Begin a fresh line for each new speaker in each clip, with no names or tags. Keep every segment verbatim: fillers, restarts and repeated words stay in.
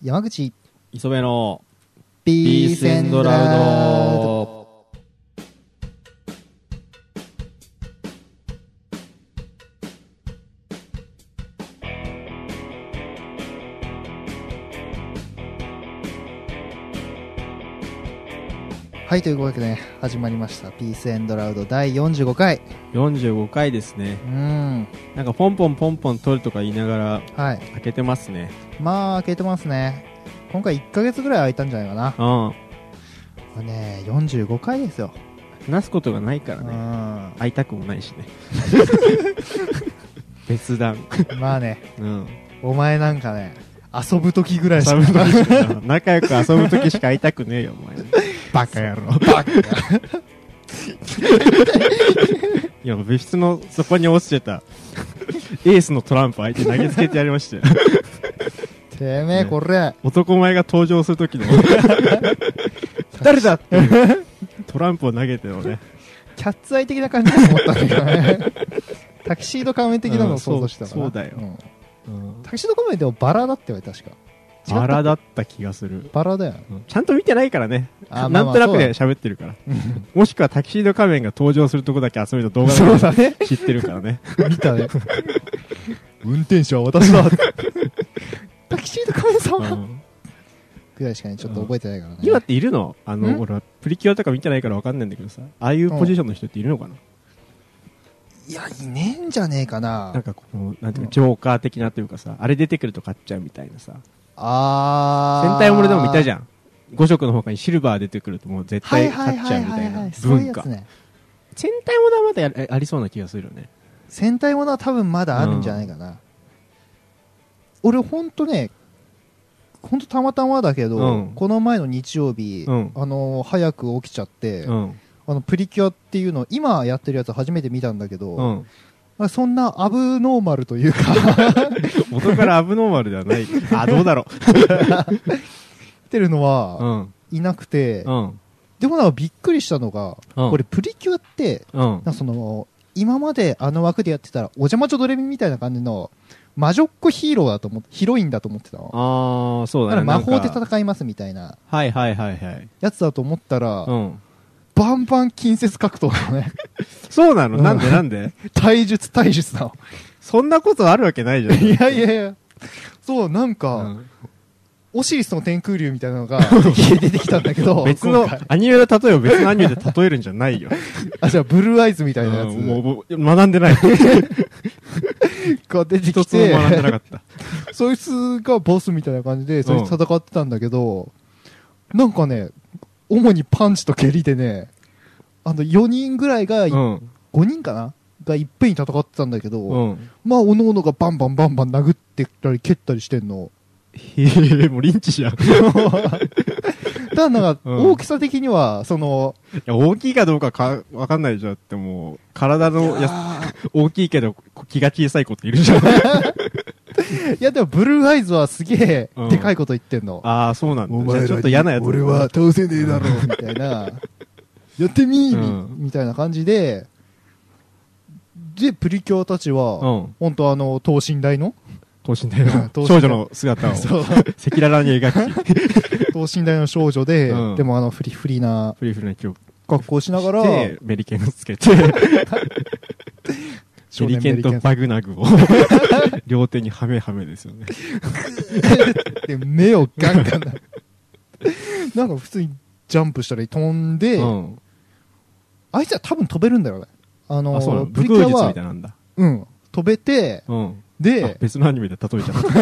山口
磯部の
ピ
ースエンドラウド。
はい、というわけで、ね、始まりましたピースエンドラウドだいよんじゅうごかい。
よんじゅうごかいですね。
うん。
なんかポンポンポンポン撮るとか言いながら、はい、開けてますね。
まあ開けてますね。今回いっかげつぐらい空いたんじゃないかな。
うん。
これね、よんじゅうごかいですよ。
話すことがないからね。会いたくもないしね。別段。
まあね。
うん。
お前なんかね、遊ぶときぐらいしか
仲良く遊ぶときしか会いたくねえよ、お前。バカ野郎。バカいや、部室のそこに落ちてたエースのトランプ相手投げつけてやりましたよ。
てめえ、これ。
男前が登場するときの誰だってトランプを投げてよね。
キャッツアイ的な感じだと思ったんだけどね。タキシード仮面的なのを想像したから、
うん、そうだよ。うん
うん、タキシード仮面でもバラだって言われ確か。
バラだった気がする。
バラだよ、
うん、ちゃんと見てないからね。なんとなくで喋ってるから。もしくはタキシード仮面が登場するとこだけ集めた動画で知ってるからね。
見たね。運転手は私だ。タキシード仮面様、うん、ぐらいしかねちょっと覚えてないからね。
今っているの？あの俺はプリキュアとか見てないからわかんないんだけどさ、ああいうポジションの人っているのかな？
いや、いねえんじゃねえかな。
なんかこう、なんていうか、ジョーカー的なというかさ、あれ出てくると買っちゃうみたいなさ。
あー。
戦隊ものでも見たじゃん。ご色の他にシルバー出てくるともう絶対買っちゃうみたいな文化。戦隊ものはまだ あ, ありそうな気がするよね。
戦隊ものは多分まだあるんじゃないかな。うん、俺ほんとね、ほんとたまたまだけど、うん、この前の日曜日、うん、あのー、早く起きちゃって、うんあのプリキュアっていうの今やってるやつ初めて見たんだけど、うん、そんなアブノーマルというか
元からアブノーマルではないあどうだろう
ってるのは、うん、いなくて、うん、でもなんかびっくりしたのが、うん、これプリキュアって、うん、なんかその今まであの枠でやってたらお邪魔女ドレミみたいな感じの魔女っ子ヒーローだと思ってヒロインだと思ってたの。
ああそうだね。
魔法で戦いますみたいな
はいはいはいはい
やつだと思ったら、うんバンバン近接格闘なのね。
そうなの、うん、なんでなんで
体術体術なの。
そんなことあるわけないじゃん。
いやいやいや。そう、なんか、うん、オシリスの天空竜みたいなのが出てきたんだけど。
別の、アニメの例えを別のアニメで例えるんじゃないよ。
あ、じゃあブルーアイズみたいなやつ。
うん、もう、もう学んでない。
が出てきて。
一つも学んでなかった。
そいつがボスみたいな感じで、そいつ戦ってたんだけど、うん、なんかね、主にパンチと蹴りでね、あのよにんぐらいが、うん、ごにんかながいっぺんに戦ってたんだけど、うん、まあおのおのがバンバンバンバン殴ってたり蹴ったりしてんの。
へえ、もうリンチじゃん。
ただなんか、大きさ的には、その、
いや、大きいかどうかかわかんないじゃんってもう、体のや大きいけど気が小さい子っているじゃん。い
やでもブルーアイズはすげえでかいこと言ってんの。
うん、ああ、そうなんだ。お前らちょっと嫌なやつ。
俺は倒せねえだろ、みたいな。やってみー、うん、みたいな感じで、で、プリキュアたちは、うん、本当あの、等身大の
等身大の少女の姿を赤裸々に描き。
等身大の少女で、うん、でもあの、フリフリな、
フリフリな
格好しながら、
メリケンをつけて、メリケンとバグナグを両手にハメハメですよね。
で目をガンガンな。なんか普通にジャンプしたり飛んで、うん、あいつは多分飛べるんだよね。あのー、
あ、そうなの？武空術みたいなんだ。
うん。飛べて、うん、で、
別のアニメで例えちゃった。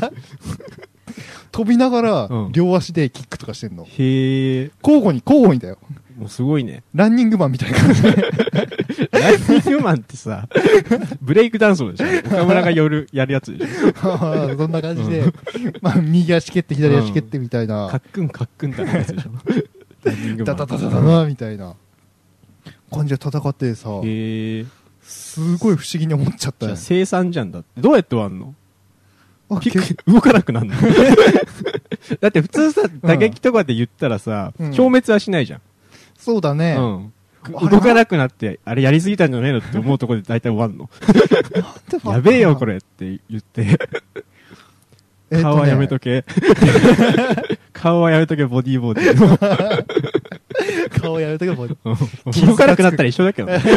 飛びながら、うん、両足でキックとかしてんの。
へー。
交互に交互にだよ。
もうすごいね。
ランニングマンみたいな感じで。
ランニングマンってさ、ブレイクダンスでしょ。岡村が夜やるやつでしょ。
そんな感じで、うん、まあ右足蹴って左足蹴ってみたいな。
うん、カックンカックンってやつでしょ。ランニングマン。
ダダダダダダみたいな感じで戦ってさ、へー。すごい不思議に思っちゃったよ。
じゃあ生産じゃんだって。どうやって終わんの？動かなくなるの。だって普通さ、打撃とかで言ったらさ、うん、消滅はしないじゃん。
そうだね。う
ん。動かなくなって、あれやりすぎたんじゃねえのって思うところで大体終わんの。やべえよこれって言って。 えっとね、顔はやめとけ。顔はやめとけ、ボディーボディ。
顔はやめとけ、ボディー。
気づかなくなったら一緒だけどね。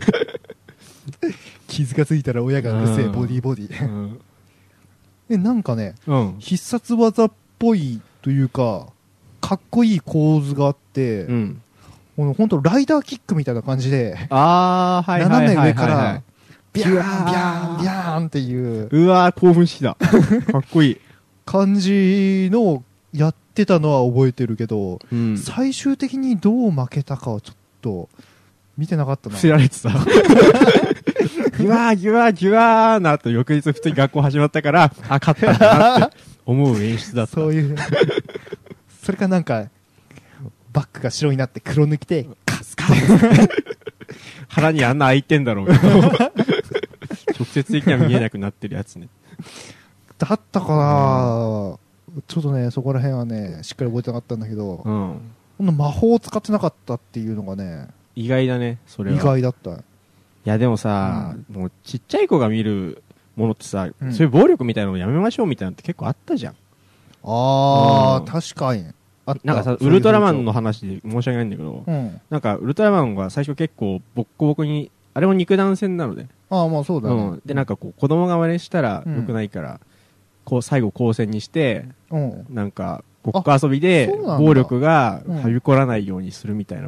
傷がついたら親がうるせえ、ボディーボディ。うん、え、なんかね、うん、必殺技っぽいというか、かっこいい構図があって、うん、この本当ライダーキックみたいな感じで、
あー、はいはいはいはい、
斜め上から、ビャーン、ビャーン、ビャーンっていう。
うわー、興奮してた。かっこいい。
感じのやってたのは覚えてるけど、うん、最終的にどう負けたかはちょっと見てなかったな。
知られてた。ギュワーギュワーギュワーなと翌日普通に学校始まったから、あ、勝ったんだなって思う演出だった。
そういう。それかなんか、バックが白になって黒抜きで、カスカス
腹にあんな開いてんだろうけど。直接的には見えなくなってるやつね。
だったかな、うん、ちょっとね、そこら辺はね、しっかり覚えてなかったんだけど、うん、この魔法を使ってなかったっていうのがね、
意外だね、それは。
意外だった。い
や、でもさ、うん、もうちっちゃい子が見るものってさ、うん、そういう暴力みたいなのをやめましょうみたいなのって結構あったじゃん。
あー、うん、確かに。
なんかさ、ウルトラマンの話で申し訳ないんだけど、うん、なんかウルトラマンが最初結構ボッコボコに、あれも肉弾戦なので。
ああ、まあそうだね。
うん。で、なんかこう、子供が真似したら良くないから、うん、こう、最後光線にして、うん、なんか、ごっこ遊びで、暴力がはびこらないようにするみたいな。うん、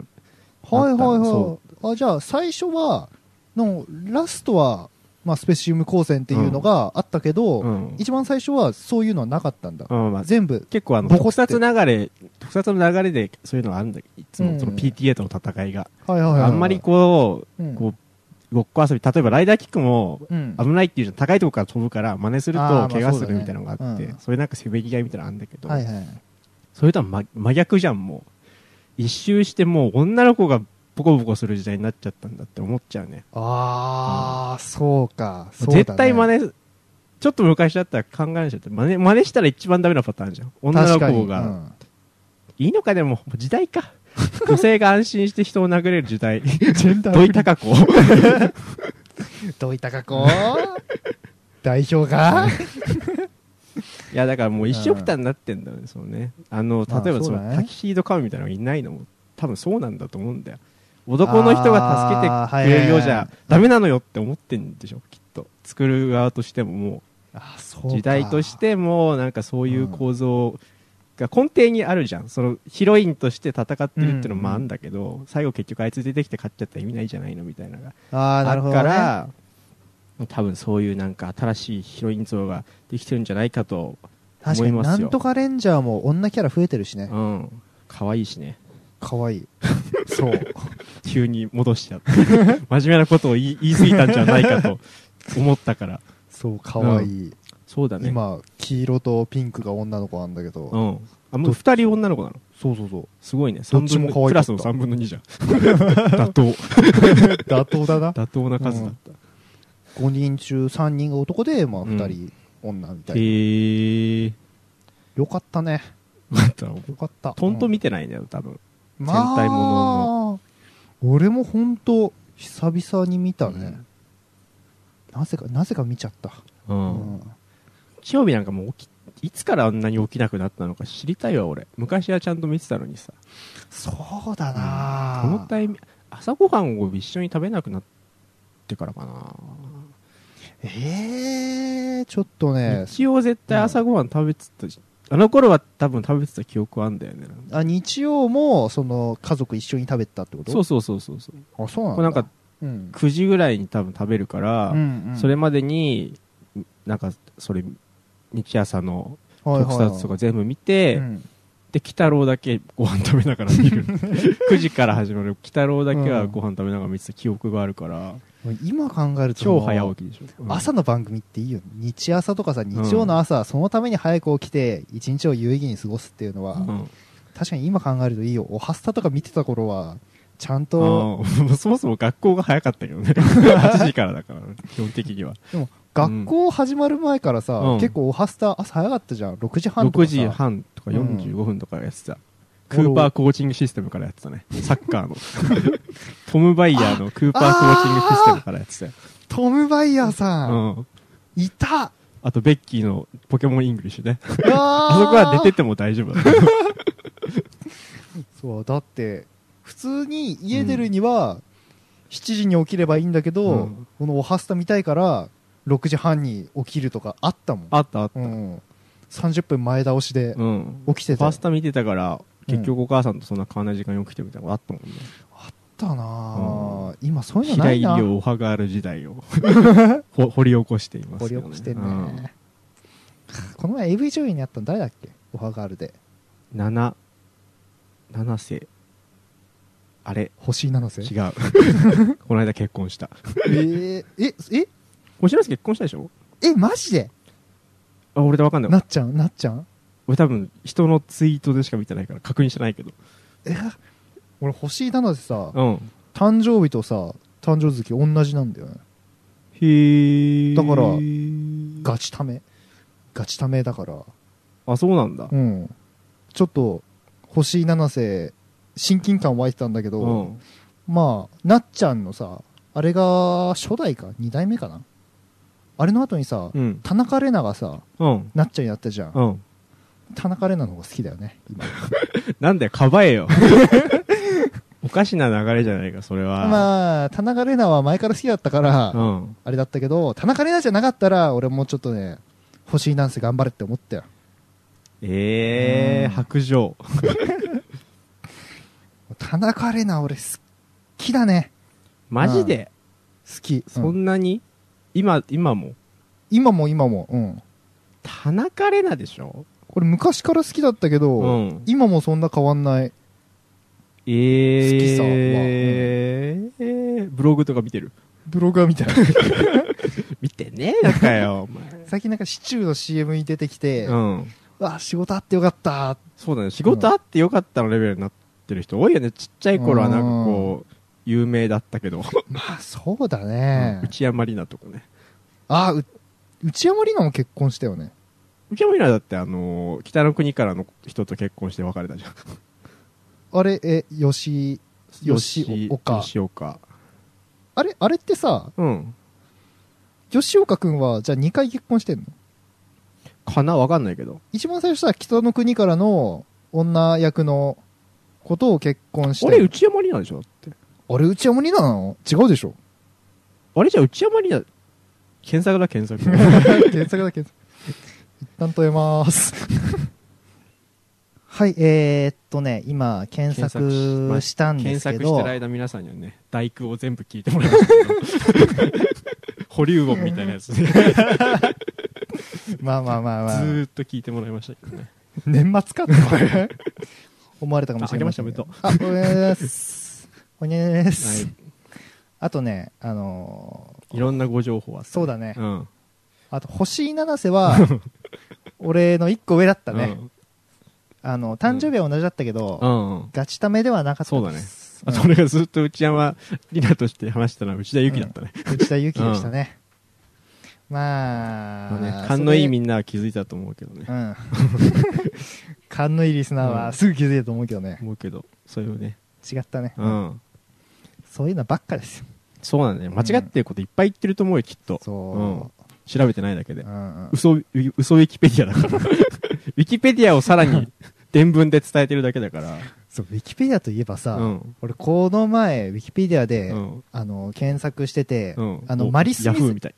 はいはいはい。あ、じゃあ、最初は、の、ラストは、まあ、スペシウム光線っていうのがあったけど、うん、一番最初はそういうのはなかったんだ。うんまあ、全部。
結構あの、特撮流れ、特撮の流れでそういうのがあるんだけど、いつもその ピーティーエー との戦いが。はいはいはい、はい。あんまりこう、うん、こう、ごっこ遊び、例えばライダーキックも危ないっていうじゃん、高いとこから飛ぶから真似すると怪我するみたいなのがあって、まあそうだね、うん、それなんかせべきがいみたいなのあるんだけど、はいはい、それとは真、真逆じゃん、もう。一周してもう女の子がボコボコする時代になっちゃったんだって思っちゃうね。
ああ、うん、そうか。そう
だね、絶対真似、ちょっと昔だったら考えなきゃって、真似、真似したら一番ダメなパターンじゃん。女の子が。うん、いいのかでも、時代か。女性が安心して人を殴れる時代。土井孝子。
土井孝子代表が
いや、だからもう一緒くたになってんだよね、そうね。あの、例えばその、タキシードカウみたいなのがいないのも、多分そうなんだと思うんだよ。男の人が助けてくれるようじゃダメなのよって思ってんでしょ、きっと。作る側としてももう、あそう時代としても、なんかそういう構造が根底にあるじゃん。そのヒロインとして戦ってるっていうのもあるんだけど、うんうん、最後結局あいつ出てきて勝っちゃったら意味ないじゃないのみたいなのがあるから、ね、多分そういうなんか新しいヒロイン像ができてるんじゃないかと思いますよ。確かに
なんとかレンジャーも女キャラ増えてるしね。
うん。可愛いしね。
可愛い。そう。
急に戻しちゃった。真面目なことを言い、言い過ぎたんじゃないかと思ったから。
そう、可愛い。うん、
そうだね。
今、黄色とピンクが女の子なんだけど。
うん。あ、もう二人女の子なの？
そうそうそう。
すごいね。どっちも可愛い。クラスのさんぶんのにじゃん。妥当。
妥当だな。
妥当な数だった。
うん、ごにん中さんにんが男で、まあふたり女みたいな。へ
ー。
よかったね。よかった。
トント見てないんだよ、多分。
まあ、戦隊ものの。俺もほんと、久々に見たね。うん、なぜか、なぜか見ちゃった。うん。
日曜日なんかもう起き、いつからあんなに起きなくなったのか知りたいわ、俺。昔はちゃんと見てたのにさ。
そうだな、
うん、このタイミング、朝ごはんを一緒に食べなくなってからかな。
ええー、ちょっとね。
日曜絶対朝ごはん食べてたじゃん。あの頃は多分食べてた記憶はあんだよね。
あ、日曜も、その、家族一緒に食べてたってこと？
そうそうそうそう。
あ、そうなんだ。
これなんか、うん、くじぐらいに多分食べるから、うんうん、それまでに、なんか、それ、日朝の特撮とか全部見て、はいはいはい、で、鬼太郎だけご飯食べながら見る。くじから始まる鬼太郎だけはご飯食べながら見てた記憶があるから、
うん、今考えると
超早起きでしょ、
うん、朝の番組っていいよね。日朝とかさ、日曜の朝、うん、そのために早く起きて一日を有意義に過ごすっていうのは、うん、確かに今考えるといいよ。おはスタとか見てた頃はちゃんと
そもそも学校が早かったけどね。はちじからだから基本的には。
でも学校始まる前からさ、うん、結構おはスタ朝早かったじゃん。ろくじはんとかさ。ろくじはん
とかよんじゅうごふんとかやってた。うん、クーパーコーチングシステムからやってたね。サッカーの。トム・バイヤーのクーパーコーチングシステムからやってたよ。
トム・バイヤーさん。うん、いた。
あとベッキーのポケモンイングリッシュねあそこは寝てても大丈夫だ
そうだって普通に家出るにはしちじに起きればいいんだけど、うん、このおはスタ見たいからろくじはんに起きるとかあったもん。
あったあった、
うん、さんじゅっぷんまえ倒しで起きてた、
うん、ファースタ見てたから結局お母さんとそんな変わらない時間に起きてみたいなのあったもんね。
あったなぁ、うん、今そういうのないな。
平井理央おはがある時代を掘り起こしています
よね。掘り起こしてんね、うん、この前 エーブイ 女優にあったの誰だっけ、おはがあるで。
七七瀬あれ
星井七瀬
違うこの間結婚した
えー、ええ
星井七瀬結婚したでしょ。
えマジで。
あ俺で分かんない。
なっちゃんなっちゃん
俺多分人のツイートでしか見てないから確認してないけど。
え俺星井七瀬さ、
うん、
誕生日とさ誕生月同じなんだよね。
へえ。
だからガチためガチためだから。
あそうなんだ。
うんちょっと星井七瀬親近感湧いてたんだけど、うん、まあなっちゃんのさあれが初代かにだいめかな、あれの後にさ、うん、田中玲奈がさ、うん、なっちゃんやったじゃん、うん、田中玲奈の方が好きだよね今
なんだよかばえよおかしな流れじゃないかそれは。
まあ田中玲奈は前から好きだったから、うん、あれだったけど田中玲奈じゃなかったら俺もうちょっとね星井七瀬頑張れって思ったよ。
ええー、白状
田中玲奈俺好きだね。
マジで、
うん、好き。
そんなに、うん、今今も
今も今もうん
田中玲奈でしょ。
これ昔から好きだったけど、うん、今もそんな変わんない。
えー、好きさは、えーえー、ブログとか見てる。
ブログは見てない
見てねえのかよお前
最近なんかシチューの シーエム に出てきて、うん、わ仕事あってよかった。
そうだね仕事あってよかったのレベルになってる人多いよね。ちっちゃい頃はなんかこう有名だったけど
まあそうだね、
うん、内山里奈とかね。
あう内山里奈も結婚したよね。
内山里奈だってあのー、北の国からの人と結婚して別れたじゃん
あれえ吉吉岡
吉岡
あれあれってさ、うん、吉岡くんはじゃあにかい結婚してんの
かなわかんないけど
一番最初は北の国からの女役のことを結婚して。
あれ内山里奈でしょって。
あれ内山里奈なの違うでしょ。
あれじゃ内山里奈検索だ検索
検索だ検索一旦止めまーすはいえー、っとね今検索したんですけど、
検索してる間皆さんにはね第九を全部聞いてもらいましたけど保留音みたいなやつで
まあまあまあまあ
ずーっと聞いてもらいましたけどね。
年末かって思われたかもしれない、ね、
あ、あげました。
あ、おねーすおねーす、はい、あとねあの
ー、いろんなご情報は、ね、
そうだね、うん、あと星井七瀬は俺のいっこ上だったね、うん、あの誕生日は同じだったけど、うんうん、ガチタメではなかったです。
そうだね。あと俺がずっと内山里奈として話したのは内田有紀だったね、
うん、内田有紀でしたね、うん、まあ、
まあね、勘のいいみんなは気づいたと思うけどね、うん、
勘のいいリスナーはすぐ気づいたと思うけどね、
思うけどそういうね
違ったね、うん、そういうのばっかですよ。
そうなんだね。間違ってることいっぱい言ってると思うよきっと。そう、うん、調べてないだけで、うんうん、嘘嘘ウィキペディアだからウィキペディアをさらに伝聞で伝えてるだけだから
そうウィキペディアといえばさ、うん、俺この前ウィキペディアで、うん、あの検索してて、うん、あのマリス・ミゼルヤフーみたい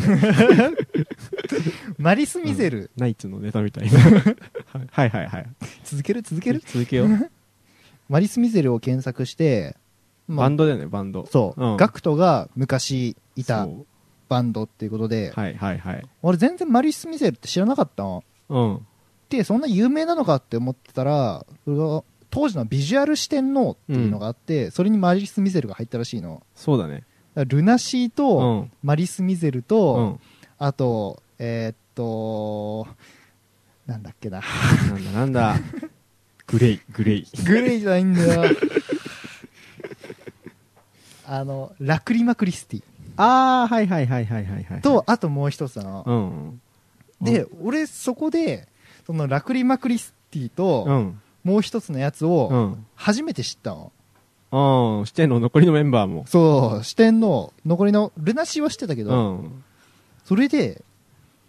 マリス・ミゼル、うん、
ナイツのネタみたいなはいはいはい
続ける続ける
続けよう
マリス・ミゼルを検索して、
まあ、バンドだよねバンド。
そう、うん、ガクトが昔いたバンドっていうことで、
はいはいはい、
俺全然マリス・ミゼルって知らなかったの、うん、でそんな有名なのかって思ってたらそれが当時のビジュアル四天王っていうのがあって、うん、それにマリス・ミゼルが入ったらしいの。
そうだね。
だルナシーと、うん、マリス・ミゼルと、うん、あとえー、っとなんだっけな
なんだなんだグレイグレイ
グレイじゃないんだよあのラクリマ・クリスティ。
ああはいはいはいはいはいはい。
とあともう一つだな、うん、で、うん、俺そこでそのラクリマ・クリスティと、うん、もう一つのやつを初めて知ったの。
ああ、四天王残りのメンバーも。
そう四天王残りのルナシーは知ってたけど、うん、それで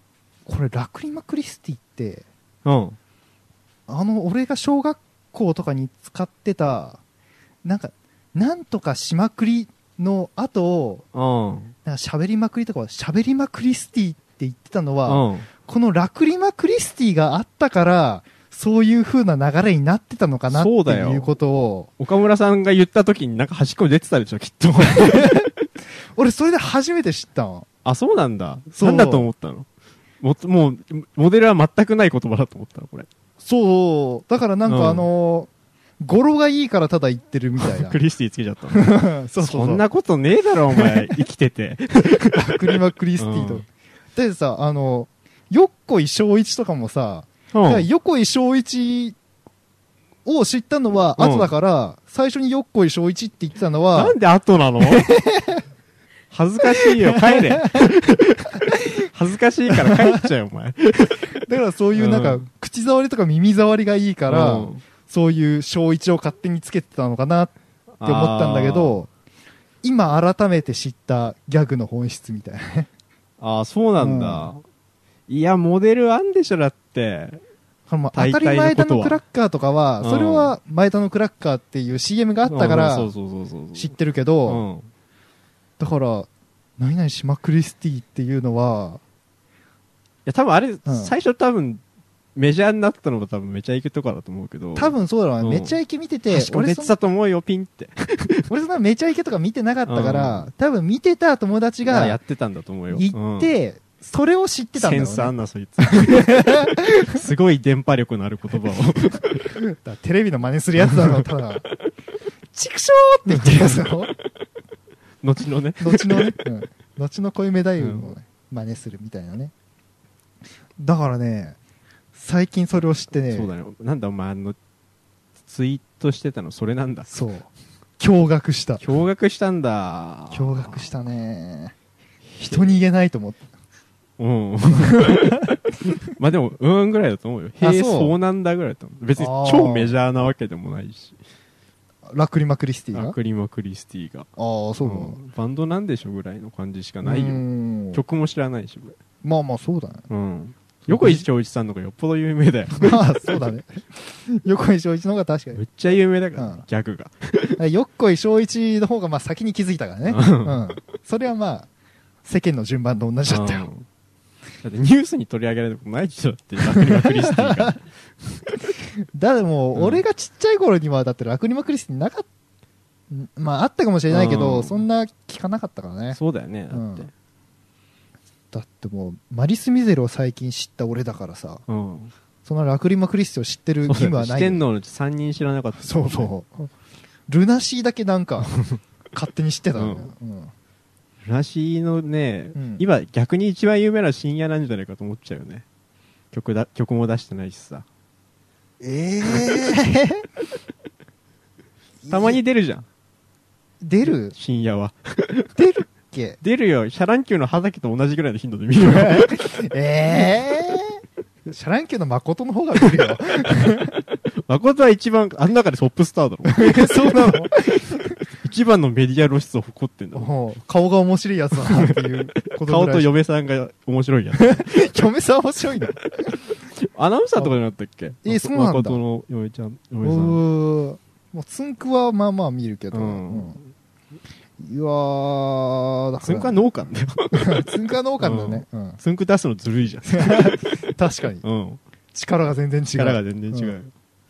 これラクリマクリスティって、
うん、
あの俺が小学校とかに使ってたなんかなんとかしまくりの後を、うん、なんか喋りまくりとか喋りまクリスティって言ってたのは、うん、このラクリマクリスティがあったからそういう風な流れになってたのかなっていうことを
岡村さんが言った時になんか端っこに出てたでしょきっと
俺それで初めて知ったの。あ、
そうなんだ。なんだと思ったの。も, もうモデルは全くない言葉だと思ったのこれ。
そうだからなんかあのーうん、語呂がいいからただ言ってるみたいな
クリスティつけちゃったのそうそうそう、そんなことねえだろお前生きてて
ラクリマクリスティと、うん、でさあのよっこい正一とかもさ、うん、横井正一を知ったのは後だから、うん、最初によっこい正一って言ってたのは
なんで後なの恥ずかしいよ帰れ恥ずかしいから帰っちゃうよお前
だからそういうなんか、うん、口触りとか耳触りがいいから、うん、そういう正一を勝手につけてたのかなって思ったんだけど今改めて知ったギャグの本質みたいなね
ああそうなんだ、うん、いやモデルあんでしょだって
当たり前田のクラッカーとかは、うん、それは前田のクラッカーっていう シーエム があったから知ってるけど、うん、だから何々島クリスティっていうのは、
いや多分あれ、うん、最初多分メジャーになったのが多分めちゃイケとかだと思うけど、
多分そうだろうね、うん、めちゃイケ見てて、
俺出てたと思うよピンって
俺そんなめちゃイケとか見てなかったから、うん、多分見てた友達が
やってたんだと思うよ。
行って、うんそれを知ってたんだよね。
センスあんなそいつすごい電波力のある言葉を
だテレビの真似するやつだろただチクショーって言ってるやつだろ
後のね
後のね、うん、後の小夢太夫を、ね、真似するみたいなね。だからね最近それを知ってね。
そうだね。なんだお前あのツイートしてたのそれなんだ。
そう驚愕した。
驚愕したんだ。
驚愕したね。人に言えないと思って
うんまあでもうーんぐらいだと思うよ。へえそうなんだぐらいだと思う。別に超メジャーなわけでもないし。
ラクリマクリスティが
ラクリマクリスティがあ
あそう、うん、
バンドなんでしょぐらいの感じしかないよ。曲も知らないし
まあまあそうだね。
うん横井正一さんの方がよっぽど有名だよ
まあそうだね横井正一の方が確かに
めっちゃ有名だから、うん、ギャグ
が横井正一の方がまあ先に気づいたからね、うん、それはまあ世間の順番と同じだったよ、うん、
だってニュースに取り上げられることないでしょってラクリマクリスティが
だってもう、うん、俺がちっちゃい頃にはだってラクリマクリスティなかったまああったかもしれないけど、うん、そんな聞かなかったからね。
そうだよねだって、うん
だってもうマリス・ミゼルを最近知った俺だからさ、うん、そのラクリマクリスティを知ってる義務はない。
四天王のうちさんにん知らなかった、ね、
そうそうルナシーだけなんか勝手に知ってたんだよ、うんうん、
ルナシーのね、うん、今逆に一番有名な深夜なんじゃないかと思っちゃうよね。 曲, だ曲も出してないしさ。
ええ
ー、たまに出るじゃん。
出る
深夜は
出る
出るよ。シャランキューの畑と同じぐらいの頻度で見るよ
えー、シャランキューの誠の方が見るよ
誠は一番あん中でトップスターだろ
そうなの
一番のメディア露出を誇ってんだろ。
顔が面白いやつだなっていうこと
顔と嫁さんが面白いやつ
嫁さん面白いの
アナウンサーとかじゃなかったっけ。
えー、そうなんだ。
誠の嫁ちゃん嫁さん。
もうつんくはまあまあ見るけど、うんうんいやーだから
つんくは農家だよ
つんくは農家だね、うん、
つんく出すのずるいじゃん
確かに、うん、力が全然違う
力が全然違う、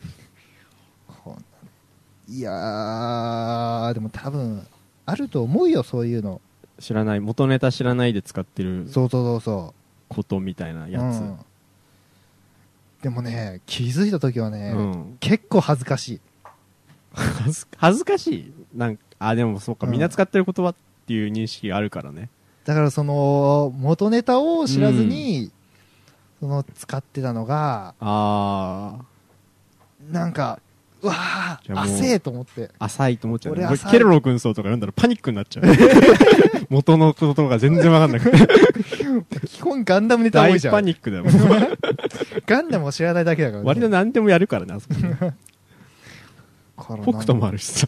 うん、いやーでも多分あると思うよそういうの。
知らない元ネタ知らないで使ってる
そうそうそうそう
ことみたいなやつ、うん、
でもね気づいた時はね、うん、結構恥ずかしい
恥ずかしいなんかあでもそうか、うん、みんな使ってる言葉っていう認識があるからね。
だからその元ネタを知らずに、うん、その使ってたのが
あ
なんかうわー浅いと思って
浅いと思っちゃう、ね、俺ケロロ軍曹とか読んだらパニックになっちゃう元の言葉が全然わかんなくて
基本ガンダムネタ多いじゃん。
大パニックだよ
ガンダムを知らないだけだから、ね、
割と何でもやるからねあそこね北斗もあるしさ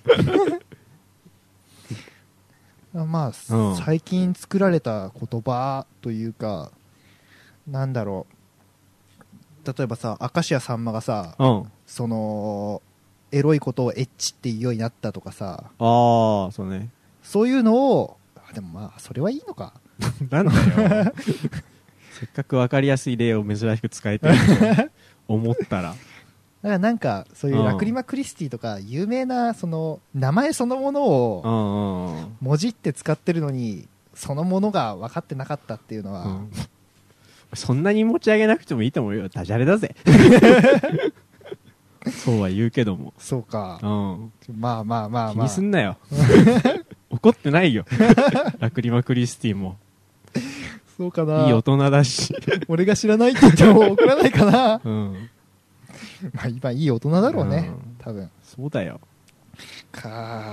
まあ、うん、最近作られた言葉というかなんだろう、例えばさ明石家さんまがさ、
うん、
そのエロいことをエッチって言うようになったとかさ、
ああそうね、
そういうのを、でもまあそれはいいのか
なんだよせっかく分かりやすい例を珍しく使えてると思ったらだ
からなんかそういうラクリマクリスティとか有名なその名前そのものをもじって使ってるのにそのものが分かってなかったっていうのは、うん、
そんなに持ち上げなくてもいいと思うよ、ダジャレだぜそうは言うけども、
そうか、
うん、
まあまあまあまあ
気にすんなよ怒ってないよラクリマクリスティも
そうかな、
いい大人だし
俺が知らないって言っても怒らないかな、
うん、
まあ今いい大人だろうね、うん、多分
そうだよ
か、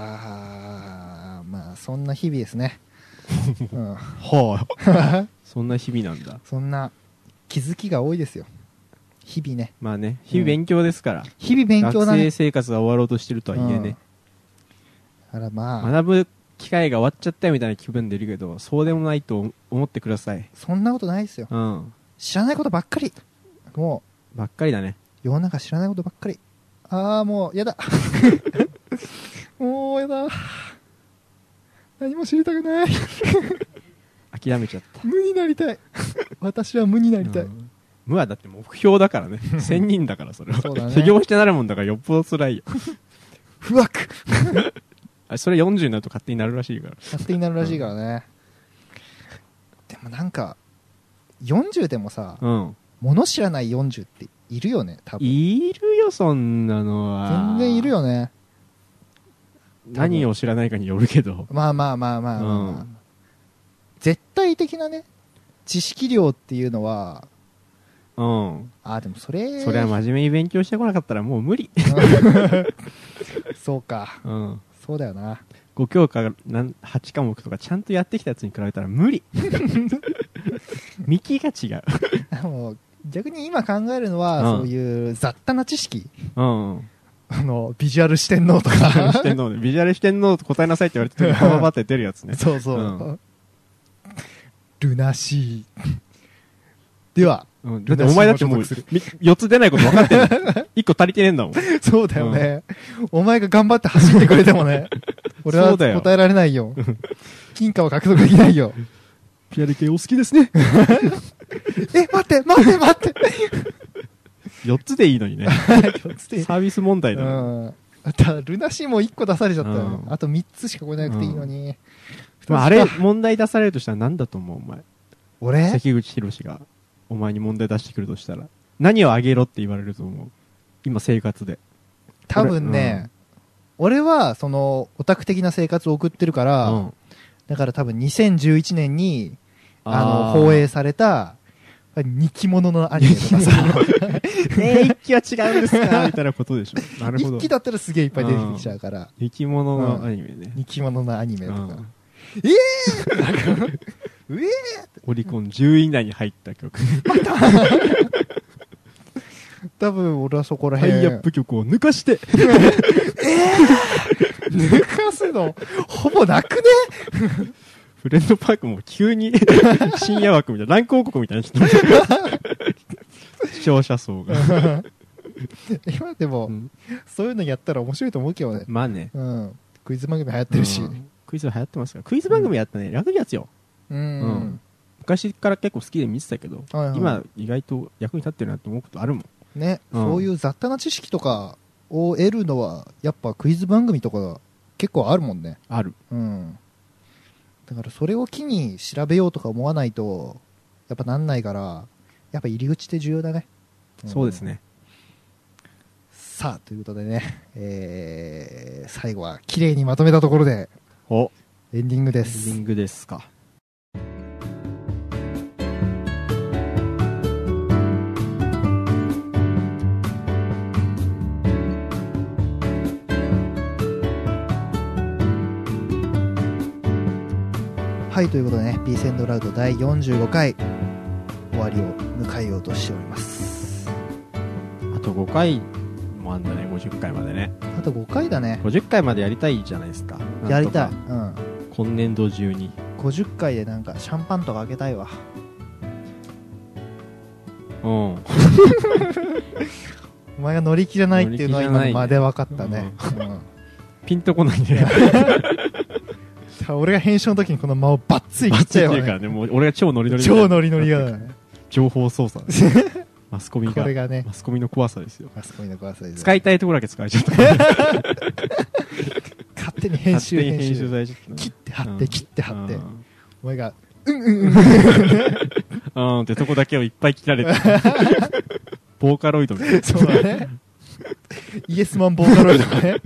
まあそんな日々ですねうん、
はあそんな日々なんだ、
そんな気づきが多いですよ日々ね、
まあね、日々勉強ですから、うん、
日々勉強だね、
学生生活が終わろうとしてるとはいえね、
うん、だからまあ
学ぶ機会が終わっちゃったよみたいな気分でいるけど、そうでもないと思ってください。
そんなことないですよ、うん、知らないことばっかり、も
うばっかりだね、世
の中知らないことばっかり、ああもうやだもうやだ、何も知りたくない
諦めちゃった、
無になりたい私は無になりたい、うん、
無はだって目標だからね仙人だからそれはそうだ、ね、修行してなるもんだからよっぽど辛いよ
不惑
それよんじゅうになると勝手になるらしいから
勝手になるらしいからね、うん、でもなんかよんじゅうでもさ、うん、物知らないよんじゅうっているよね、多分
いるよ、そんなのは
全然いるよね、
何を知らないかによるけど、
まあまあまあまあまあ、まあうん、絶対的なね知識量っていうのは、
うん、
あでもそれ
それは真面目に勉強してこなかったらもう無理
そうか、うん、そうだよな、
ご教科はち科目とかちゃんとやってきたやつに比べたら無理幹が違う
もう逆に今考えるのは、うん、そういう雑多な知識、うん、あのビジュアル四天王とか
四天王、ね、ビジュアル四天王と答えなさいって言われてバババって出るやつね
そうそう、うん、ルナシーでは、
うん、だってお前だってもうよっつ出ないこと分かってるいっこ足りてねえんだもん
そうだよね、うん、お前が頑張って走ってくれてもね俺は答えられないよ金貨は獲得できないよ
ピアリ系お好きですね
え待って待って待って
よっつでいいのにねよっつでいいサービス問題だ、
うん、あとルナシーもいっこ出されちゃったよ、うん、あとみっつしか来なくていいのに、うん
まあ、あれ問題出されるとしたら何だと思うお前、
俺
関口宏がお前に問題出してくるとしたら何をあげろって言われると思う今生活で
多分ね、うん、俺はそのオタク的な生活を送ってるから、うん、だから多分にせんじゅういちねんにあの放映された人気者のアニメとかさ
えー、一期は違うんですかみたいなことでしょなるほど
一期だったらすげえいっぱい出てきちゃうから
人気者のアニメね
人気者のアニメとかええー、なんかうえー
オリコンじゅうい以内に入った曲
多分俺はそこら辺
ハイアップ曲を抜かして
えー、抜かすのほぼなくね
フレンドパークも急に深夜枠みたいな乱広告みたいな視聴者層が
今でも、うん、そういうのやったら面白いと思うけどね
まあね、
うん、クイズ番組流行ってるし、うん、
クイズ流行ってますからクイズ番組やったね、うん、楽いやつよ、うんうん、昔から結構好きで見てたけど、はいはい、今意外と役に立ってるなって思うことあるもん
ね、うん、そういう雑多な知識とかを得るのはやっぱクイズ番組とか結構あるもんね
ある、
うん、だからそれを機に調べようとか思わないとやっぱなんないからやっぱ入り口って重要だね、
うん、そうですね
さあということでね、えー、最後は綺麗にまとめたところで
お
エンディングです。
エンディングですか。
はい、ということでね、ピースエンドラウドだいよんじゅうごかい終わりを迎えようとしております。
あとごかいもあんだね、ごじゅっかいまでね。
あとごかいだね。
ごじゅっかいまでやりたいじゃないですか。
やりたい。うん。
今年度中に。
ごじゅっかいでなんかシャンパンとか開けたいわ。
うん、お
前が乗り切らないっていうのは今のまで分かったね、うんうん、
ピンとこないんで
俺が編集の時にこの間をバッツリ切っちゃえば、ね、
からね、もう俺が超ノリノリ
超ノリノリが、ね、
情報操作マスコミが
これが、ね、
マスコミの怖さですよ。
マスコミの怖さです。
使いたいところだけ使えちゃった
勝手に編集
編集されちゃった、
ね、切って貼って、うん、切って貼って、うん、お前がうんうんうん
うんってとこだけをいっぱい切られてボーカロイドみたいな。
そうだね、イエスマンボーカロイドね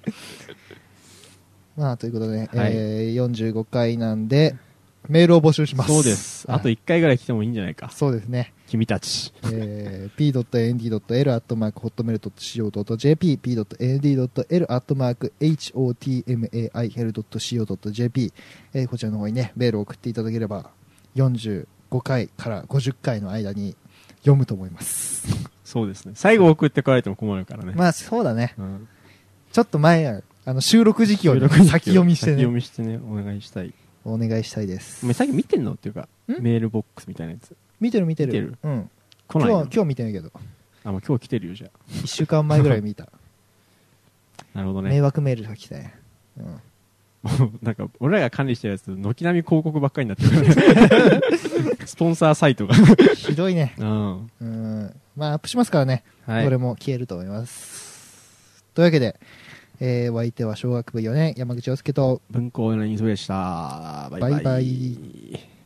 まあということで、ね、はい、えー、よんじゅうごかいなんでメールを募集します。
そうです、はい、あといっかいぐらい来てもいいんじゃないか。
そうですね、
君たち、
えー、ピードットエヌディードットエル アットマークホットメールドットシーオードットジェーピー ピードットエヌディードットエル アットマークホットメールドットシーオードットジェーピー、えー、こちらの方にねメールを送っていただければよんじゅうごかいからごじゅっかいの間に読むと思います
そうですね、最後送ってこられても困るからね。
まあそうだね、
うん、
ちょっと前あの収録時期を、ね、先読みしてね
先読みしてねお願いしたい
お願いしたいです。
お前最近見てんのっていうかメールボックスみたいなやつ
見てる見てる
見てる、
うん、
来ないの。
今日今日見てないけど、
あ、もう今日来てるよ。じゃあ
いっしゅうかんまえぐらい見た
なるほどね、
迷惑メールが来たね、うん、
なんか俺らが管理してるやつ軒並み広告ばっかりになってるスポンサーサイトが
ひどいね、うん、うん、まあアップしますからね、はい、これも消えると思います。というわけで、えー、お相手は小学部よねん山口洋介と
文庫よねん磯部でした。バイバイ。
バイバイ。